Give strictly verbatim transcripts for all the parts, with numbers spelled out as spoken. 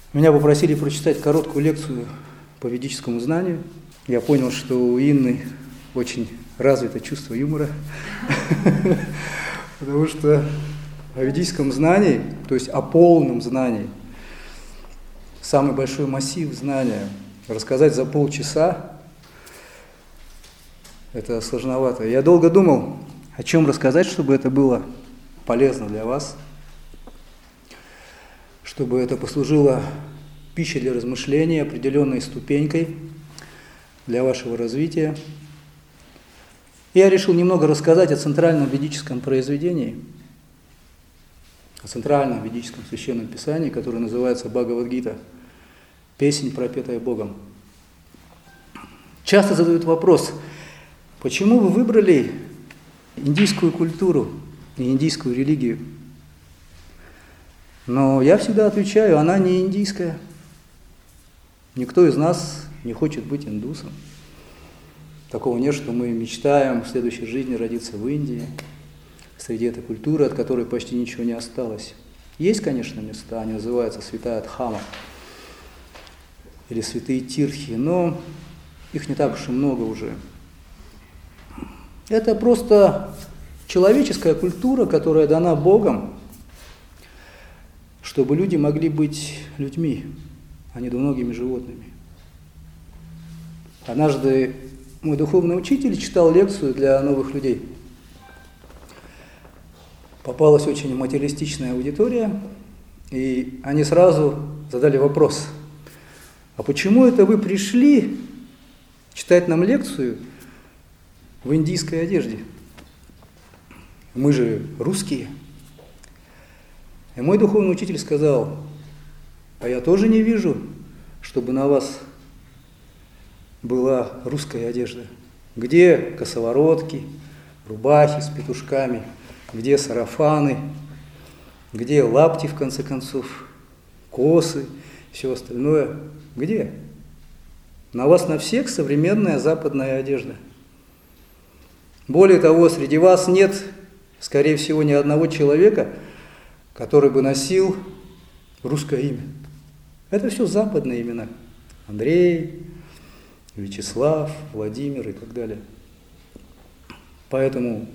Меня попросили прочитать короткую лекцию по ведическому знанию. Я понял, что у Инны очень развито чувство юмора, потому что о ведическом знании, то есть о полном знании, самый большой массив знания, рассказать за полчаса – это сложновато. Я долго думал, о чем рассказать, чтобы это было полезно для вас, чтобы это послужило пищей для размышления, определенной ступенькой для вашего развития. Я решил немного рассказать о центральном ведическом произведении, о центральном ведическом священном писании, которое называется Бхагавад-гита, песнь, пропетая Богом. Часто задают вопрос, почему вы выбрали индийскую культуру и индийскую религию? Но я всегда отвечаю, она не индийская. Никто из нас не хочет быть индусом. Такого нет, что мы мечтаем в следующей жизни родиться в Индии, среди этой культуры, от которой почти ничего не осталось. Есть, конечно, места, они называются Святая Дхама или Святые Тирхи, но их не так уж и много уже. Это просто человеческая культура, которая дана Богом, чтобы люди могли быть людьми, а не двуногими животными. Однажды мой духовный учитель читал лекцию для новых людей. Попалась очень материалистичная аудитория, и они сразу задали вопрос, а почему это вы пришли читать нам лекцию в индийской одежде? Мы же русские. И мой духовный учитель сказал, а я тоже не вижу, чтобы на вас была русская одежда. Где косоворотки, рубахи с петушками, где сарафаны, где лапти, в конце концов, косы, все остальное. Где? На вас на всех современная западная одежда. Более того, среди вас нет, скорее всего, ни одного человека, который бы носил русское имя. Это все западные имена. Андрей, Вячеслав, Владимир и так далее. Поэтому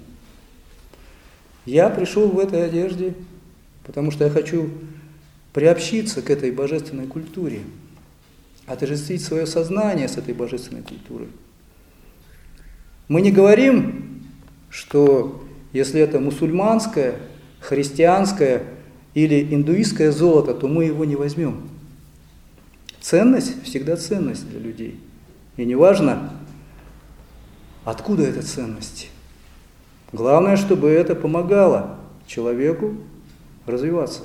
я пришел в этой одежде, потому что я хочу приобщиться к этой божественной культуре, отождествить свое сознание с этой божественной культурой. Мы не говорим, что если это мусульманское, христианское или индуистское золото, то мы его не возьмем. Ценность всегда ценность для людей. И неважно, откуда эта ценность. Главное, чтобы это помогало человеку развиваться.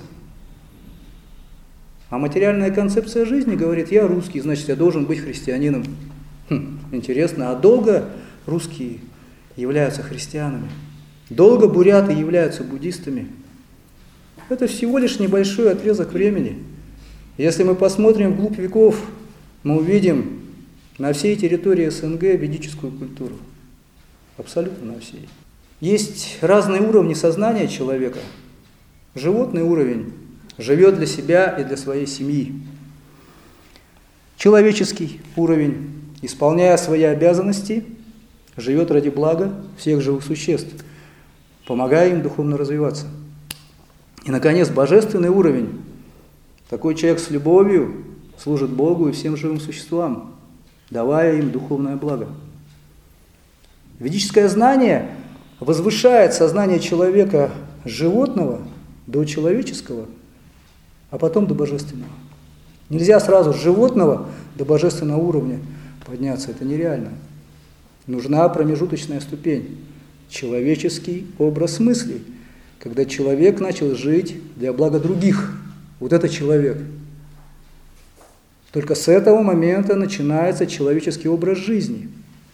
А материальная концепция жизни говорит, я русский, значит, я должен быть христианином. Хм, интересно, а долго русские являются христианами? Долго буряты являются буддистами? Это всего лишь небольшой отрезок времени. Если мы посмотрим вглубь веков, мы увидим на всей территории СНГ ведическую культуру. Абсолютно на всей. Есть разные уровни сознания человека. Животный уровень живет для себя и для своей семьи. Человеческий уровень, исполняя свои обязанности, живет ради блага всех живых существ, помогая им духовно развиваться. И, наконец, божественный уровень. Такой человек с любовью служит Богу и всем живым существам, давая им духовное благо. Ведическое знание возвышает сознание человека животного до человеческого, а потом до божественного. Нельзя сразу с животного до божественного уровня подняться, это нереально. Нужна промежуточная ступень, человеческий образ мыслей, когда человек начал жить для блага других. Вот это человек. Только с этого момента начинается человеческий образ жизни.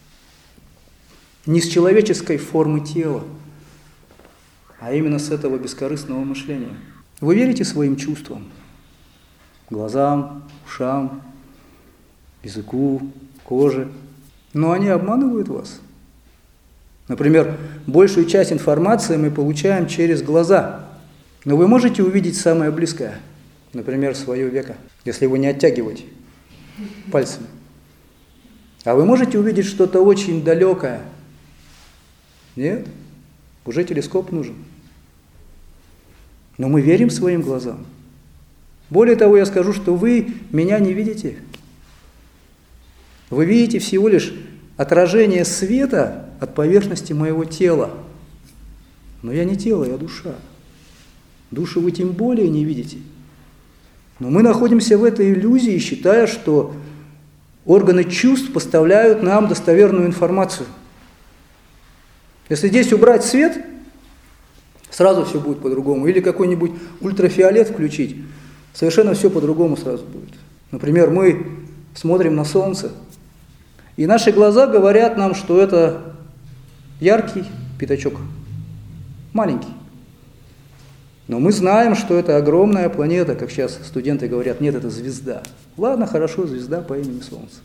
Не с человеческой формы тела, а именно с этого бескорыстного мышления. Вы верите своим чувствам? Глазам, ушам, языку, коже. Но они обманывают вас. Например, большую часть информации мы получаем через глаза. Но вы можете увидеть самое близкое? например, свое веко, если его не оттягивать пальцами. А вы можете увидеть что-то очень далекое? Нет? Уже телескоп нужен. Но мы верим своим глазам. Более того, я скажу, что вы меня не видите. Вы видите всего лишь отражение света от поверхности моего тела. Но я не тело, я душа. Душу вы тем более не видите. Но мы находимся в этой иллюзии, считая, что органы чувств поставляют нам достоверную информацию. Если здесь убрать свет, сразу все будет по-другому. Или какой-нибудь ультрафиолет включить, совершенно все по-другому сразу будет. Например, мы смотрим на солнце, и наши глаза говорят нам, что это яркий пятачок, маленький. Но мы знаем, что это огромная планета, как сейчас студенты говорят, нет, это звезда. Ладно, хорошо, звезда по имени Солнце.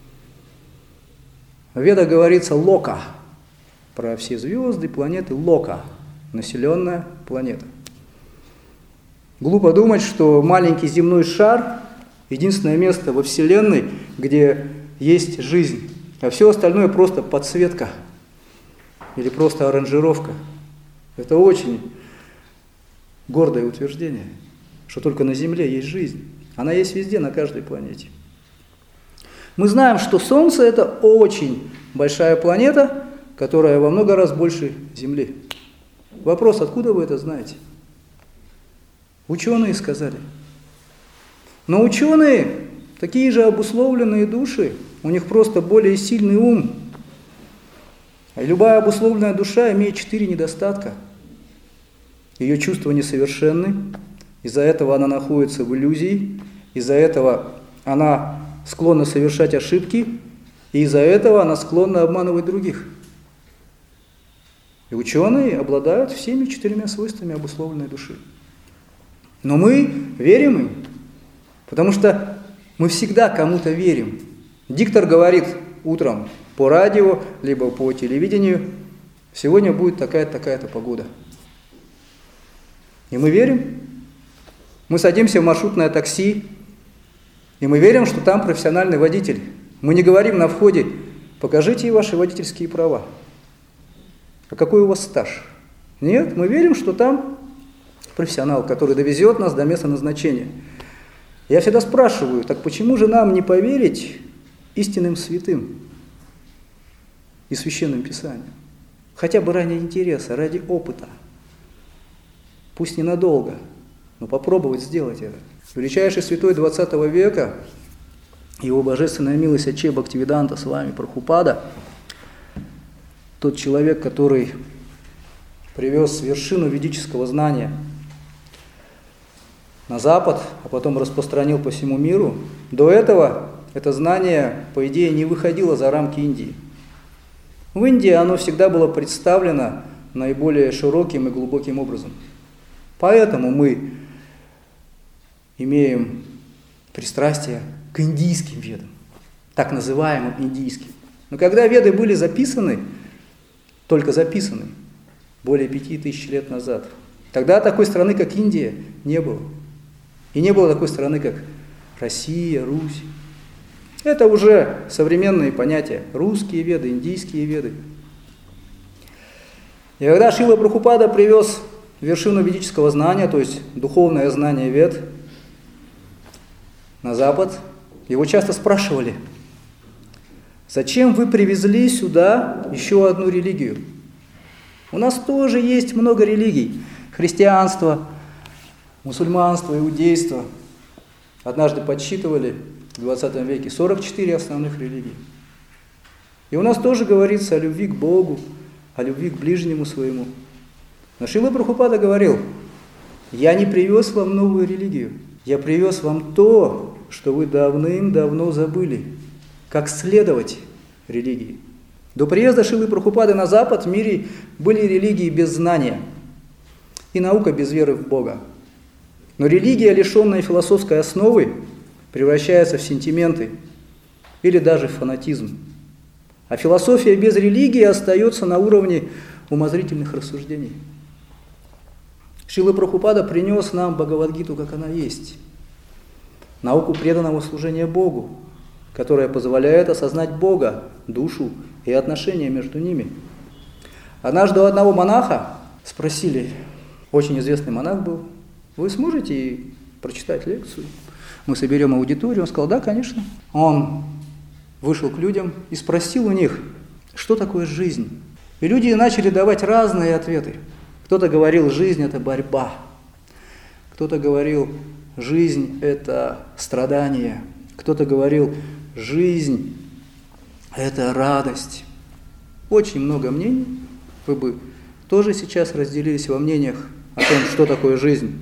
В Ведах говорится Лока, про все звезды, планеты Лока, населенная планета. Глупо думать, что маленький земной шар – единственное место во Вселенной, где есть жизнь, а все остальное просто подсветка или просто аранжировка. Это очень гордое утверждение, что только на Земле есть жизнь. Она есть везде, на каждой планете. Мы знаем, что Солнце – это очень большая планета, которая во много раз больше Земли. Вопрос, откуда вы это знаете? Ученые сказали. Но ученые, такие же обусловленные души, у них просто более сильный ум. И любая обусловленная душа имеет четыре недостатка. Ее чувства несовершенны, из-за этого она находится в иллюзии, из-за этого она склонна совершать ошибки, и из-за этого она склонна обманывать других. И ученые обладают всеми четырьмя свойствами обусловленной души. Но мы верим им, потому что мы всегда кому-то верим. Диктор говорит утром по радио, либо по телевидению, сегодня будет такая-то, такая-то погода. И мы верим. Мы садимся в маршрутное такси, и мы верим, что там профессиональный водитель. Мы не говорим на входе, покажите ваши водительские права. А какой у вас стаж? Нет, мы верим, что там профессионал, который довезет нас до места назначения. Я всегда спрашиваю, так почему же нам не поверить истинным святым и священным писаниям? Хотя бы ради интереса, ради опыта. Пусть ненадолго, но попробовать сделать это. Величайший святой двадцатого века, его божественная милость Аче Бхактивиданта с вами Прабхупада, тот человек, который привез вершину ведического знания на Запад, а потом распространил по всему миру, до этого это знание, по идее, не выходило за рамки Индии. В Индии оно всегда было представлено наиболее широким и глубоким образом. Поэтому мы имеем пристрастие к индийским ведам, так называемым индийским. Но когда веды были записаны, только записаны, более пяти тысяч лет назад, тогда такой страны, как Индия, не было. И не было такой страны, как Россия, Русь. Это уже современные понятия. Русские веды, индийские веды. И когда Шрила Прабхупада привез вершину ведического знания, то есть духовное знание вед, на Запад, его часто спрашивали, зачем вы привезли сюда еще одну религию? У нас тоже есть много религий. Христианство, мусульманство, иудейство. Однажды подсчитывали в двадцатом веке сорок четыре основных религии. И у нас тоже говорится о любви к Богу, о любви к ближнему своему. Но Шрила Прабхупада говорил, я не привез вам новую религию, я привез вам то, что вы давным-давно забыли, как следовать религии. До приезда Шрилы Прабхупады на Запад в мире были религии без знания и наука без веры в Бога. Но религия, лишенная философской основы, превращается в сентименты или даже в фанатизм. А философия без религии остается на уровне умозрительных рассуждений. Шрила Прабхупада принес нам Бхагавад-гиту, как она есть. науку преданного служения Богу, которая позволяет осознать Бога, душу и отношения между ними. Однажды у одного монаха спросили, очень известный монах был, вы сможете прочитать лекцию? Мы соберем аудиторию. Он сказал, да, конечно. Он вышел к людям и спросил у них, что такое жизнь? И люди начали давать разные ответы. Кто-то говорил, жизнь – это борьба. Кто-то говорил, жизнь – это страдание. Кто-то говорил, жизнь – это радость. Очень много мнений. Вы бы тоже сейчас разделились во мнениях о том, что такое жизнь.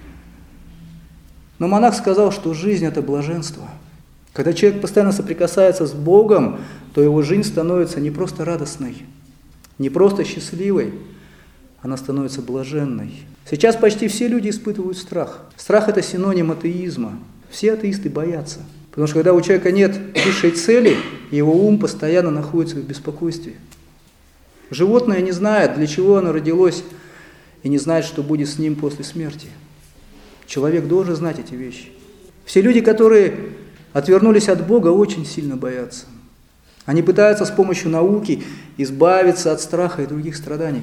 Но монах сказал, что жизнь – это блаженство. Когда человек постоянно соприкасается с Богом, то его жизнь становится не просто радостной, не просто счастливой, она становится блаженной. Сейчас почти все люди испытывают страх. Страх – это синоним атеизма. Все атеисты боятся. Потому что когда у человека нет высшей цели, его ум постоянно находится в беспокойстве. Животное не знает, для чего оно родилось, и не знает, что будет с ним после смерти. Человек должен знать эти вещи. Все люди, которые отвернулись от Бога, очень сильно боятся. Они пытаются с помощью науки избавиться от страха и других страданий.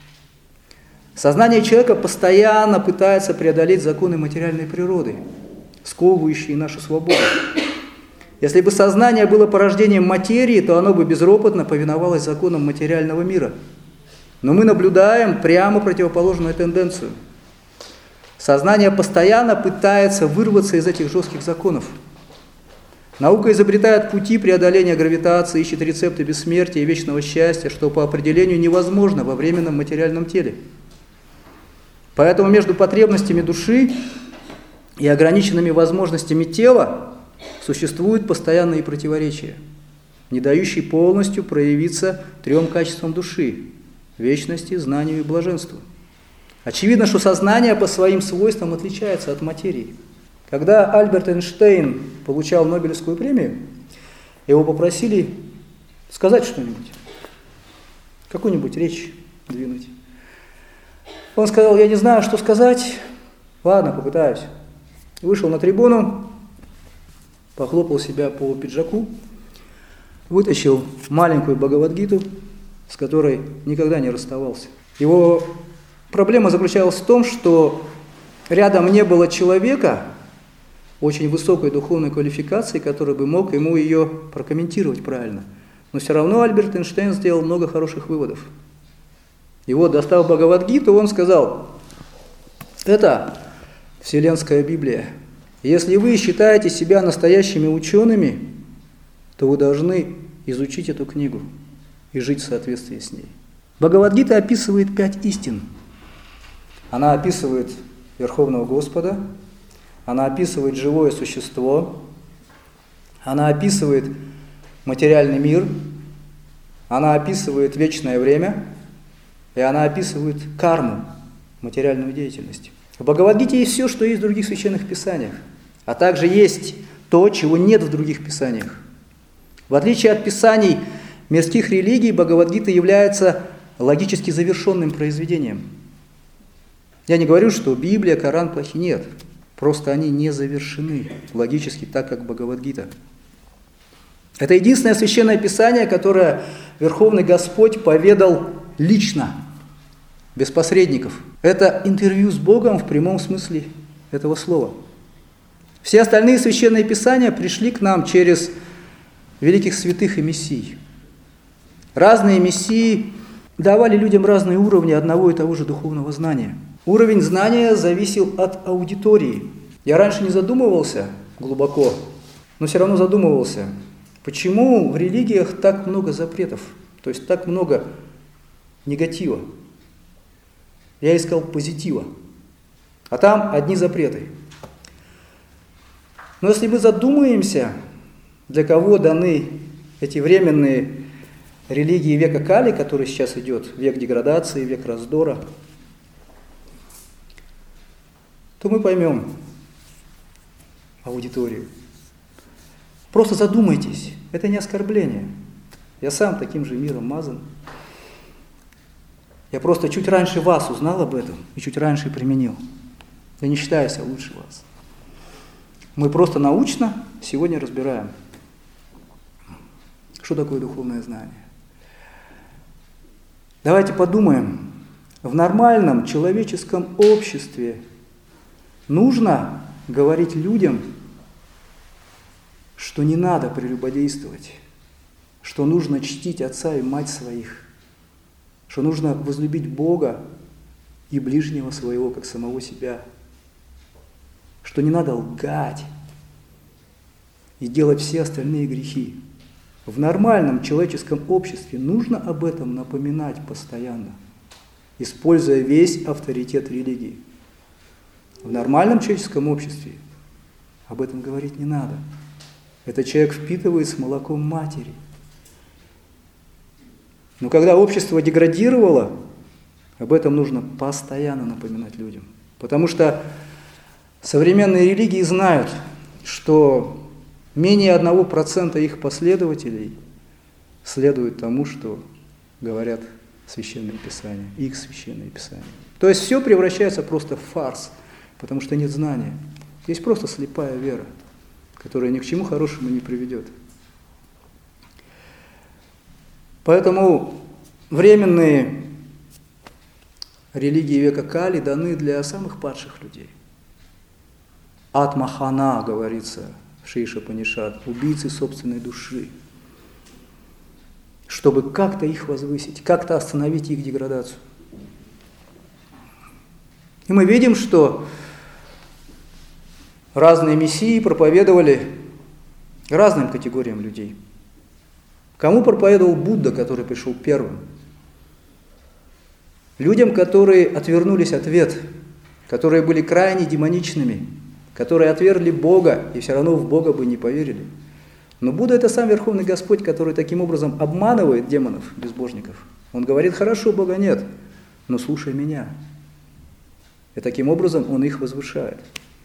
Сознание человека постоянно пытается преодолеть законы материальной природы, сковывающие нашу свободу. Если бы сознание было порождением материи, то оно бы безропотно повиновалось законам материального мира. Но мы наблюдаем прямо противоположную тенденцию. Сознание постоянно пытается вырваться из этих жестких законов. Наука изобретает пути преодоления гравитации, ищет рецепты бессмертия и вечного счастья, что по определению невозможно во временном материальном теле. Поэтому между потребностями души и ограниченными возможностями тела существуют постоянные противоречия, не дающие полностью проявиться трем качествам души – вечности, знанию и блаженству. Очевидно, что сознание по своим свойствам отличается от материи. Когда Альберт Эйнштейн получал Нобелевскую премию, его попросили сказать что-нибудь, какую-нибудь речь двинуть. Он сказал, я не знаю, что сказать, ладно, попытаюсь. Вышел на трибуну, похлопал себя по пиджаку, вытащил маленькую Бхагавад-гиту, с которой никогда не расставался. Его проблема заключалась в том, что рядом не было человека очень высокой духовной квалификации, который бы мог ему ее прокомментировать правильно. Но все равно Альберт Эйнштейн сделал много хороших выводов. И вот, достав Бхагавад-гиту, он сказал, это Вселенская Библия. Если вы считаете себя настоящими учеными, то вы должны изучить эту книгу и жить в соответствии с ней. Бхагавад-гита описывает пять истин. Она описывает Верховного Господа, она описывает живое существо, она описывает материальный мир, она описывает вечное время, и она описывает карму, материальную деятельность. В Бхагавад-гите есть все, что есть в других священных писаниях, а также есть то, чего нет в других писаниях. В отличие от писаний мирских религий, Бхагавад-гита является логически завершенным произведением. Я не говорю, что Библия, Коран плохи, нет. Просто они не завершены логически так, как Бхагавад-гита. Это единственное священное писание, которое Верховный Господь поведал лично, без посредников. Это интервью с Богом в прямом смысле этого слова. Все остальные священные писания пришли к нам через великих святых и мессий. Разные мессии давали людям разные уровни одного и того же духовного знания. Уровень знания зависел от аудитории. Я раньше не задумывался глубоко, но все равно задумывался, почему в религиях так много запретов, то есть так много негатива. Я искал позитива, а там одни запреты. Но если мы задумаемся, для кого даны эти временные религии века Кали, который сейчас идет, век деградации, век раздора, то мы поймем аудиторию. Просто задумайтесь, это не оскорбление. Я сам таким же миром мазан. Я просто чуть раньше вас узнал об этом и чуть раньше применил. Я не считаю себя лучше вас. Мы просто научно сегодня разбираем, что такое духовное знание. Давайте подумаем, в нормальном человеческом обществе нужно говорить людям, что не надо прелюбодействовать, что нужно чтить отца и мать своих, что нужно возлюбить Бога и ближнего своего, как самого себя, что не надо лгать и делать все остальные грехи. В нормальном человеческом обществе нужно об этом напоминать постоянно, используя весь авторитет религии. В нормальном человеческом обществе об этом говорить не надо. Этот человек впитывает с молоком матери. Но когда общество деградировало, об этом нужно постоянно напоминать людям. Потому что современные религии знают, что менее одного процента их последователей следуют тому, что говорят Священные Писания, их Священные Писания. То есть все превращается просто в фарс, потому что нет знания. Есть просто слепая вера, которая ни к чему хорошему не приведет. Поэтому временные религии века Кали даны для самых падших людей. Атмахана, говорится в Шри-Ишопанишад, убийцы собственной души, чтобы как-то их возвысить, как-то остановить их деградацию. И мы видим, что разные мессии проповедовали разным категориям людей. Кому проповедовал Будда, который пришел первым? Людям, которые отвернулись от вед, которые были крайне демоничными, которые отвергли Бога и все равно в Бога бы не поверили. Но Будда – это сам Верховный Господь, который таким образом обманывает демонов, безбожников. Он говорит: хорошо, Бога нет, но слушай меня. И таким образом он их возвышает.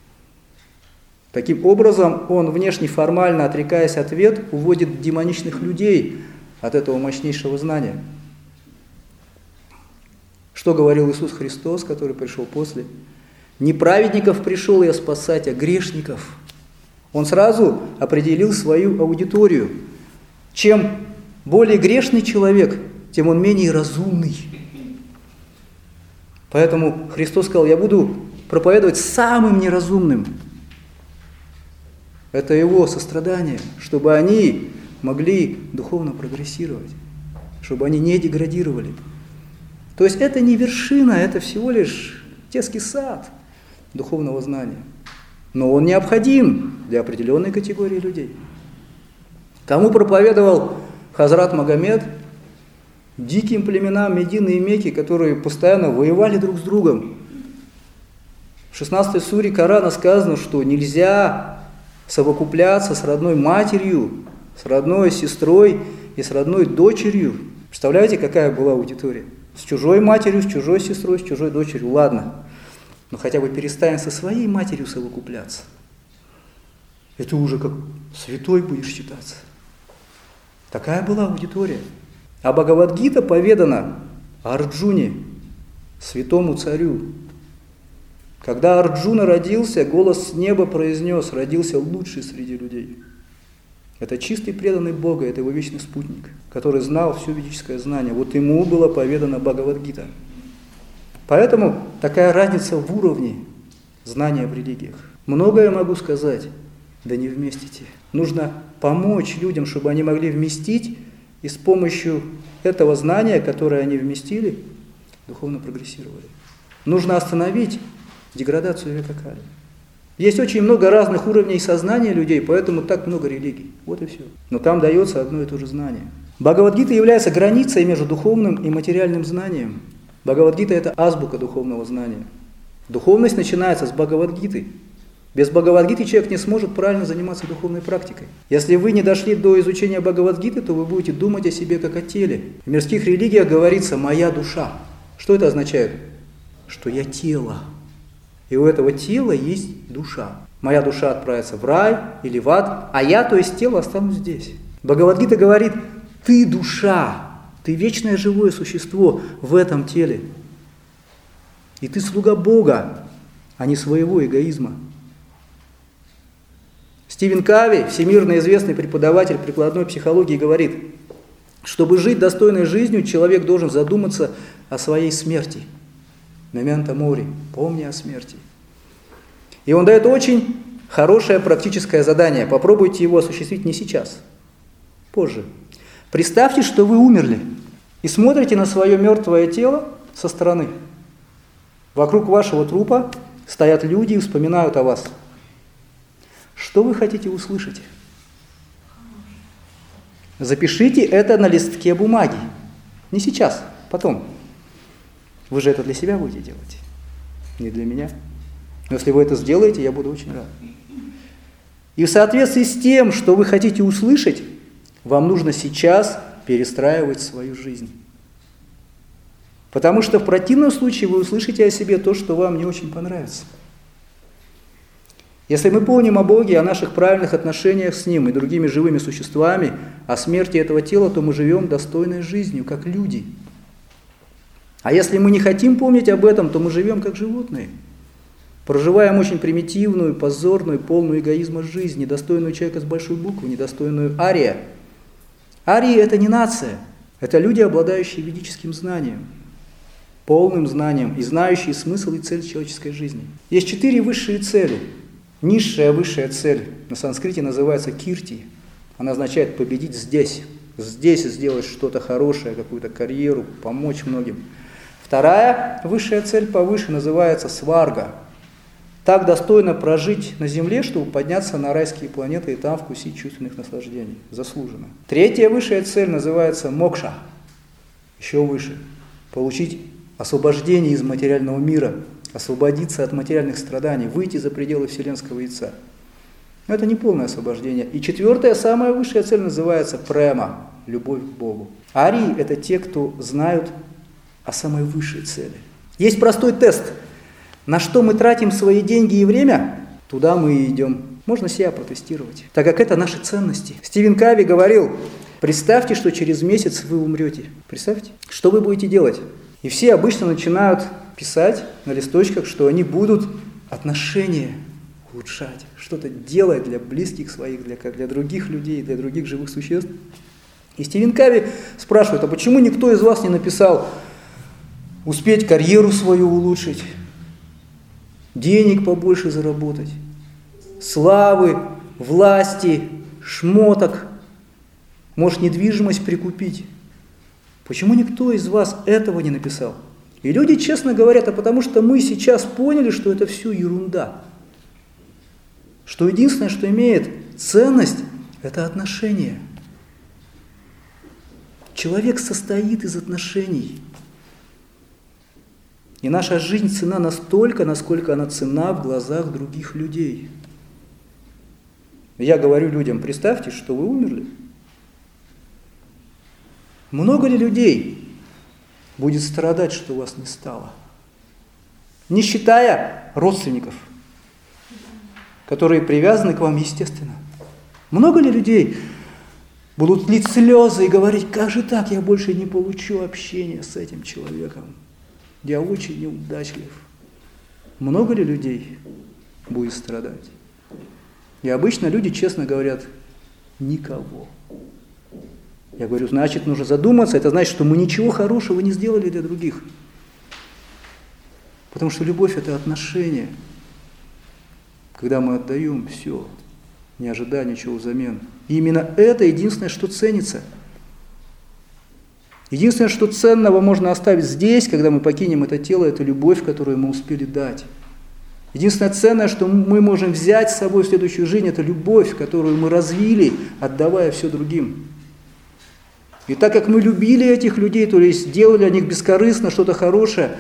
Таким образом, он, внешне формально отрекаясь от вед, уводит демоничных людей от этого мощнейшего знания. Что говорил Иисус Христос, который пришел после? Не праведников пришел я спасать, а грешников. Он сразу определил свою аудиторию. Чем более грешный человек, тем он менее разумный. Поэтому Христос сказал: я буду проповедовать самым неразумным. Это его сострадание, чтобы они могли духовно прогрессировать, чтобы они не деградировали. То есть это не вершина, это всего лишь детский сад духовного знания. Но он необходим для определенной категории людей. Кому проповедовал Хазрат Магомед? Диким племенам Медины и Мекки, которые постоянно воевали друг с другом. В шестнадцатой суре Корана сказано, что нельзя совокупляться с родной матерью, с родной сестрой и с родной дочерью. Представляете, какая была аудитория? С чужой матерью, с чужой сестрой, с чужой дочерью. Ладно, но хотя бы перестань со своей матерью совокупляться. И ты уже как святой будешь считаться. Такая была аудитория. А Бхагавад-гита поведана Арджуне, святому царю. Когда Арджуна родился, голос с неба произнес: родился лучший среди людей. Это чистый преданный Бога, это его вечный спутник, который знал все ведическое знание. Вот ему было поведано Бхагавад-гита. Поэтому такая разница в уровне знания в религиях. Многое могу сказать, да не вместите. Нужно помочь людям, чтобы они могли вместить, и с помощью этого знания, которое они вместили, духовно прогрессировали. Нужно остановить деградацию века Кали. Есть очень много разных уровней сознания людей, поэтому так много религий. Вот и все. Но там дается одно и то же знание. Бхагавад-гита является границей между духовным и материальным знанием. Бхагавад-гита – это азбука духовного знания. Духовность начинается с Бхагавад-гиты. Без Бхагавад-гиты человек не сможет правильно заниматься духовной практикой. Если вы не дошли до изучения Бхагавад-гиты, то вы будете думать о себе как о теле. В мирских религиях говорится «моя душа». Что это означает? Что я тело. И у этого тела есть душа. Моя душа отправится в рай или в ад, а я, то есть тело, останусь здесь. Бхагавад-гита говорит: ты душа, ты вечное живое существо в этом теле. И ты слуга Бога, а не своего эгоизма. Стивен Кови, всемирно известный преподаватель прикладной психологии, говорит, чтобы жить достойной жизнью, человек должен задуматься о своей смерти. Мементо мори, помни о смерти. И он дает очень хорошее практическое задание. Попробуйте его осуществить не сейчас, позже. Представьте, что вы умерли и смотрите на свое мертвое тело со стороны. Вокруг вашего трупа стоят люди и вспоминают о вас. Что вы хотите услышать? Запишите это на листке бумаги. Не сейчас, потом. Вы же это для себя будете делать, не для меня. Но если вы это сделаете, я буду очень рад. И в соответствии с тем, что вы хотите услышать, вам нужно сейчас перестраивать свою жизнь. Потому что в противном случае вы услышите о себе то, что вам не очень понравится. Если мы помним о Боге, о наших правильных отношениях с Ним и другими живыми существами, о смерти этого тела, то мы живем достойной жизнью, как люди. А если мы не хотим помнить об этом, то мы живем как животные. Проживаем очень примитивную, позорную, полную эгоизма жизнь, недостойную человека с большой буквы, недостойную ария. Арии – это не нация, это люди, обладающие ведическим знанием, полным знанием и знающие смысл и цель человеческой жизни. Есть четыре высшие цели. Низшая высшая цель на санскрите называется кирти. Она означает победить здесь, здесь сделать что-то хорошее, какую-то карьеру, помочь многим. Вторая высшая цель повыше называется сварга. Так достойно прожить на земле, чтобы подняться на райские планеты и там вкусить чувственных наслаждений. Заслуженно. Третья высшая цель называется мокша. Еще выше. Получить освобождение из материального мира, освободиться от материальных страданий, выйти за пределы вселенского яйца. Но это не полное освобождение. И четвертая, самая высшая цель называется према, любовь к Богу. Арии – это те, кто знают о самой высшей цели. Есть простой тест. На что мы тратим свои деньги и время, туда мы и идем. Можно себя протестировать, так как это наши ценности. Стивен Кови говорил, представьте, что через месяц вы умрете. Представьте, что вы будете делать? И все обычно начинают писать на листочках, что они будут отношения улучшать, что-то делать для близких своих, для, для других людей, для других живых существ. И Стивен Кови спрашивает, а почему никто из вас не написал успеть карьеру свою улучшить, денег побольше заработать, славы, власти, шмоток, может, недвижимость прикупить? Почему никто из вас этого не написал? И люди честно говорят, а потому что мы сейчас поняли, что это все ерунда. Что единственное, что имеет ценность, это отношения. Человек состоит из отношений. И наша жизнь ценна настолько, насколько она ценна в глазах других людей. Я говорю людям, представьте, что вы умерли. Много ли людей будет страдать, что вас не стало? Не считая родственников, которые привязаны к вам естественно. Много ли людей будут лить слезы и говорить, как же так, я больше не получу общения с этим человеком? Я очень неудачлив. Много ли людей будет страдать? И обычно люди честно говорят, никого. Я говорю, значит, нужно задуматься, это значит, что мы ничего хорошего не сделали для других. Потому что любовь – это отношение. Когда мы отдаем все, не ожидая ничего взамен. И именно это единственное, что ценится. Единственное, что ценного можно оставить здесь, когда мы покинем это тело, это любовь, которую мы успели дать. Единственное ценное, что мы можем взять с собой в следующую жизнь, это любовь, которую мы развили, отдавая все другим. И так как мы любили этих людей, то есть делали о них бескорыстно что-то хорошее,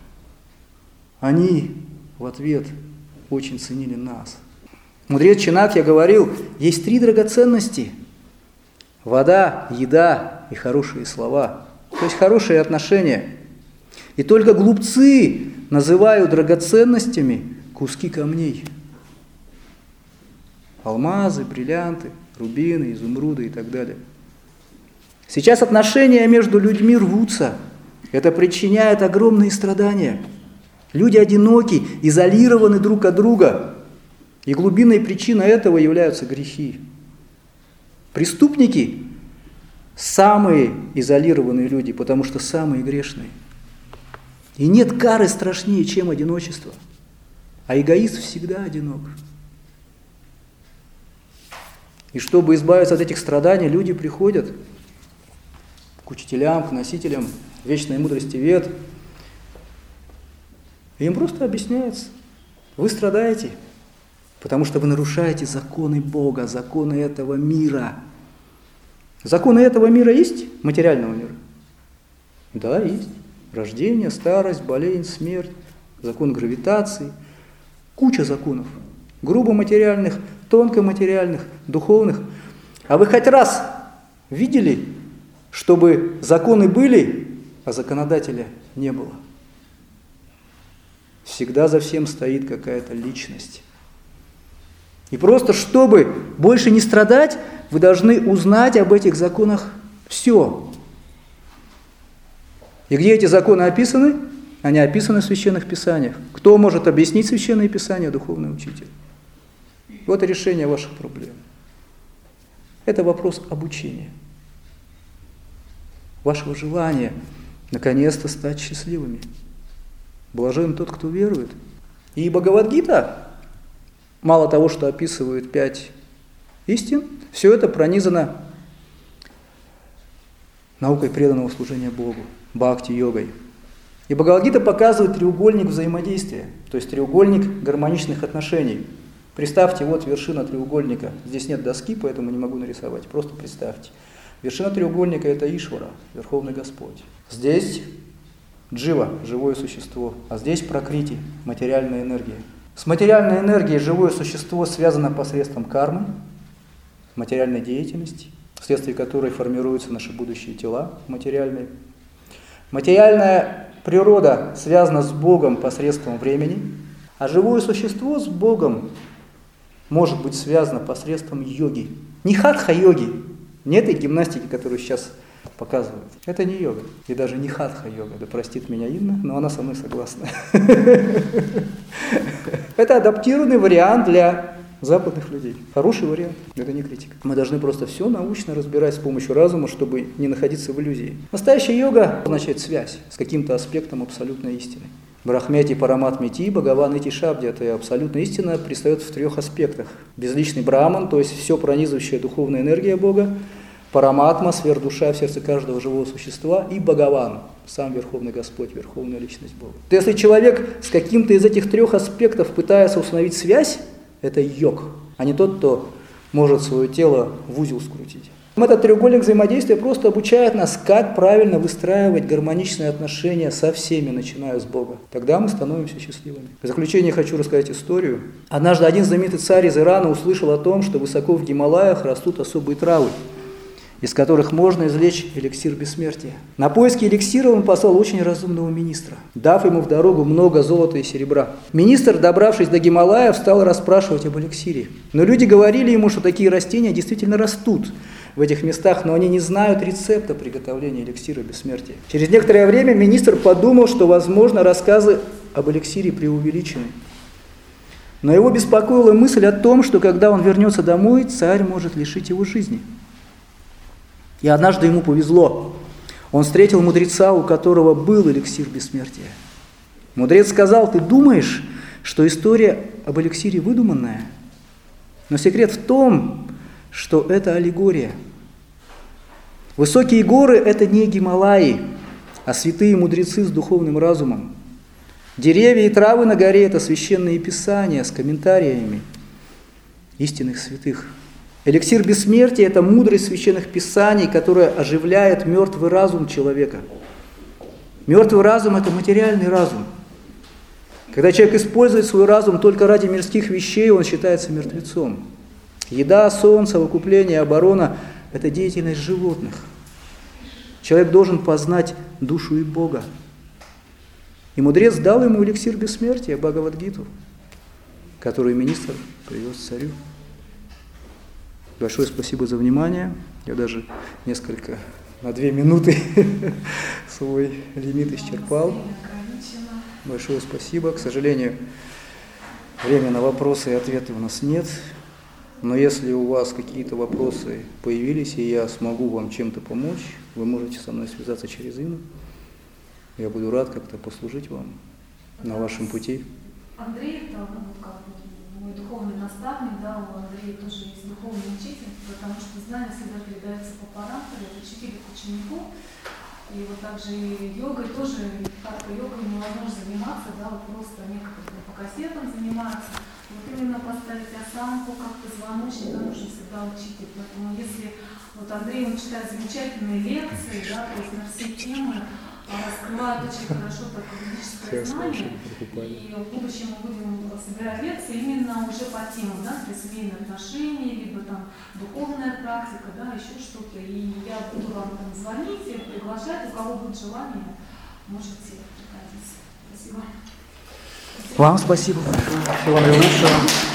они в ответ очень ценили нас. Мудрец Чанакья говорил, есть три драгоценности: вода, еда и хорошие слова, то есть хорошие отношения. И только глупцы называют драгоценностями куски камней. Алмазы, бриллианты, рубины, изумруды и так далее. Сейчас отношения между людьми рвутся. Это причиняет огромные страдания. Люди одиноки, изолированы друг от друга. И глубинной причиной этого являются грехи. Преступники – самые изолированные люди, потому что самые грешные. И нет кары страшнее, чем одиночество. А эгоист всегда одинок. И чтобы избавиться от этих страданий, люди приходят к учителям, к носителям вечной мудрости вед. И им просто объясняется: вы страдаете, потому что вы нарушаете законы Бога, законы этого мира. Законы этого мира есть? Материального мира? Да, есть. Рождение, старость, болезнь, смерть, закон гравитации. Куча законов. Грубо материальных, тонко материальных, духовных. А вы хоть раз видели, чтобы законы были, а законодателя не было? Всегда за всем стоит какая-то личность. И просто, чтобы больше не страдать, вы должны узнать об этих законах все. И где эти законы описаны? Они описаны в Священных Писаниях. Кто может объяснить Священные Писания? Духовный учитель. Вот и решение ваших проблем. Это вопрос обучения. Вашего желания наконец-то стать счастливыми. Блажен тот, кто верует. И Бхагавад-гита, мало того, что описывает пять истин, все это пронизано наукой преданного служения Богу, бхакти-йогой. И Бхагавад-гита показывает треугольник взаимодействия, то есть треугольник гармоничных отношений. Представьте, вот вершина треугольника. Здесь нет доски, поэтому не могу нарисовать. Просто представьте. Вершина треугольника – это Ишвара, Верховный Господь. Здесь Джива, живое существо, а здесь Пракрити, материальная энергия. С материальной энергией живое существо связано посредством кармы, материальной деятельности, вследствие которой формируются наши будущие тела материальные. Материальная природа связана с Богом посредством времени, а живое существо с Богом может быть связано посредством йоги. Не хатха-йоги, не этой гимнастики, которую сейчас показывают. Это не йога, и даже не хатха-йога, да простит меня Инна, но она со мной согласна. Это адаптированный вариант для западных людей. Хороший вариант, это не критика. Мы должны просто все научно разбирать с помощью разума, чтобы не находиться в иллюзии. Настоящая йога означает связь с каким-то аспектом абсолютной истины. Брахмети, Параматмити, Бхагаван Ити Шабди, это абсолютная истина, предстает в трех аспектах. Безличный Брахман, то есть все пронизывающая духовная энергия Бога, Параматма, сверхдуша в сердце каждого живого существа, и Бхагаван, сам Верховный Господь, Верховная Личность Бога. То если человек с каким-то из этих трех аспектов пытается установить связь, это йог, а не тот, кто может свое тело в узел скрутить. Этот треугольник взаимодействия просто обучает нас, как правильно выстраивать гармоничные отношения со всеми, начиная с Бога. Тогда мы становимся счастливыми. В заключение хочу рассказать историю. Однажды один знаменитый царь из Ирана услышал о том, что высоко в Гималаях растут особые травы, из которых можно извлечь эликсир бессмертия. На поиски эликсира он послал очень разумного министра, дав ему в дорогу много золота и серебра. Министр, добравшись до Гималаев, стал расспрашивать об эликсире. Но люди говорили ему, что такие растения действительно растут в этих местах, но они не знают рецепта приготовления эликсира бессмертия. Через некоторое время министр подумал, что, возможно, рассказы об эликсире преувеличены. Но его беспокоила мысль о том, что когда он вернется домой, царь может лишить его жизни. И однажды ему повезло. Он встретил мудреца, у которого был эликсир бессмертия. Мудрец сказал: ты думаешь, что история об эликсире выдуманная? Но секрет в том, что это аллегория. Высокие горы – это не Гималаи, а святые мудрецы с духовным разумом. Деревья и травы на горе – это священные писания с комментариями истинных святых. Эликсир бессмертия – это мудрость священных писаний, которая оживляет мертвый разум человека. Мертвый разум – это материальный разум. Когда человек использует свой разум только ради мирских вещей, он считается мертвецом. Еда, сон, совокупление, оборона – это деятельность животных. Человек должен познать душу и Бога. И мудрец дал ему эликсир бессмертия, Бхагавад-гиту, который министр привез царю. Большое спасибо за внимание. Я даже несколько, на две минуты свой лимит исчерпал. Большое спасибо. К сожалению, Времени на вопросы и ответы у нас нет. Но если у вас какие-то вопросы появились, и я смогу вам чем-то помочь, вы можете со мной связаться через Инну. Я буду рад как-то послужить вам на вашем пути. Андрей, это ну, как мой духовный наставник, да, у Андрея тоже есть духовный учитель, потому что знания всегда передаются по параметру, от учителя к ученику. И вот также и йогой тоже, как йогой невозможно заниматься, да, вот просто некоторые по кассетам занимаются. Вот именно поставить осанку, как-то звоночник, да, нужно всегда учитель. Поэтому если вот Андрей, он читает замечательные лекции, да, то есть на все темы, раскрывает очень хорошо такое ведическое знание, и в будущем мы будем собирать лекции именно уже по темам, да, то есть семейные отношения, либо там духовная практика, да, еще что-то. И я буду вам там звонить, приглашать, у кого будет желание, можете приходить. Спасибо. Вам спасибо. Всего наилучшего.